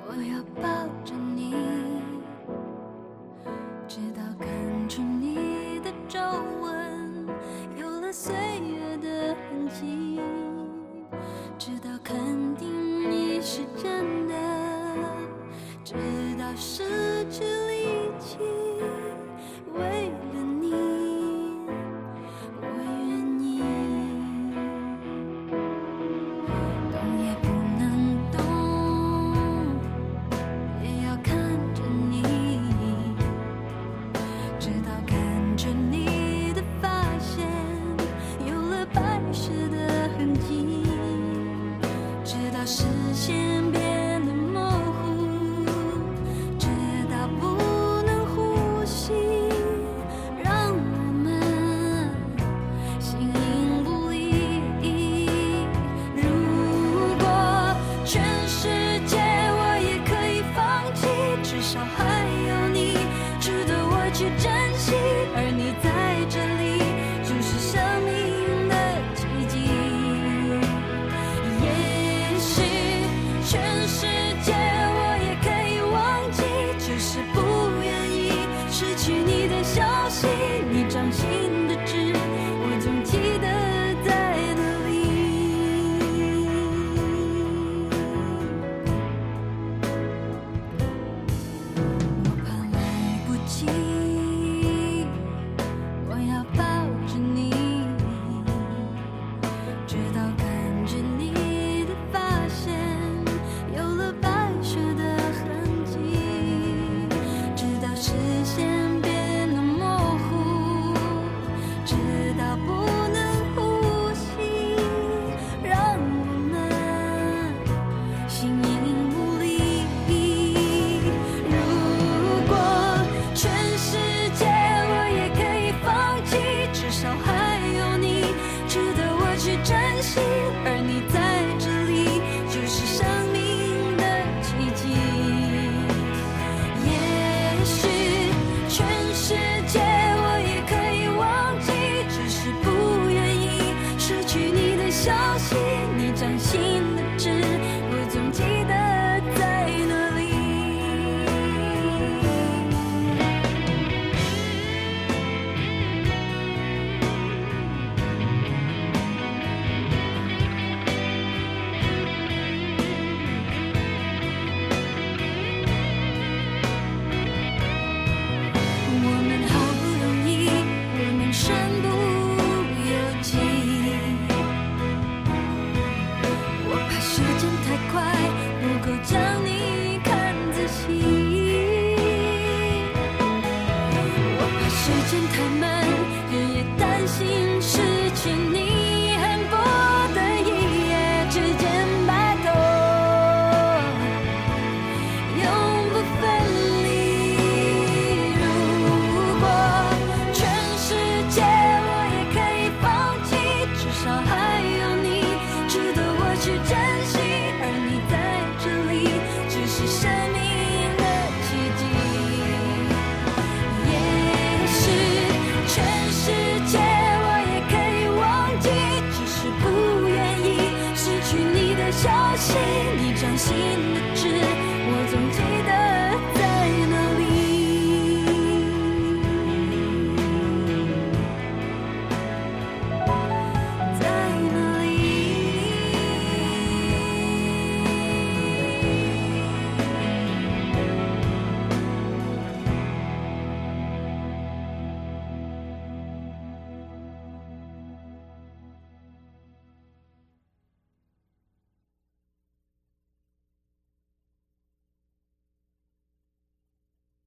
我要抱着你，直到看出你的皱纹有了岁月的痕迹，直到肯定你是真的，直到失去力气，为了你我愿意，动也不能动，也要看着你，直到看着你的发线有了白雪的痕迹，直到视线变得模糊，直到不能呼吸，让我们形影不离。如果全世界我也可以放弃，至少还有你值得我去珍惜，而你在这里就是生命的奇迹。也许全世界我也可以忘记，只是不愿意失去你的消息，你掌心的痣我总记得在哪里。我怕来不及，我要抱着你，直到看着你的发线有了白雪的痕迹，直到视线变得模糊，直到不能呼吸，让我们形影不离。如果全世界我也可以放弃，至少还有你值得我去珍惜，而你在这里就是生命的奇迹。也许全世界我也可以忘记，只是不愿意失去你的消息，你掌心的痣我总记得在哪里。我们好不容易，我们身不由己，我怕时间太快，不够将你看仔细，我怕时间太慢，日夜担心失去你，恨不得一夜之间白头，永不分离。如果全世界我也可以放弃，至少还有你值得我去珍惜，而你在这里只是生命的奇迹。也许全世界我也可以忘记，只是不愿意失去你的消息，你掌心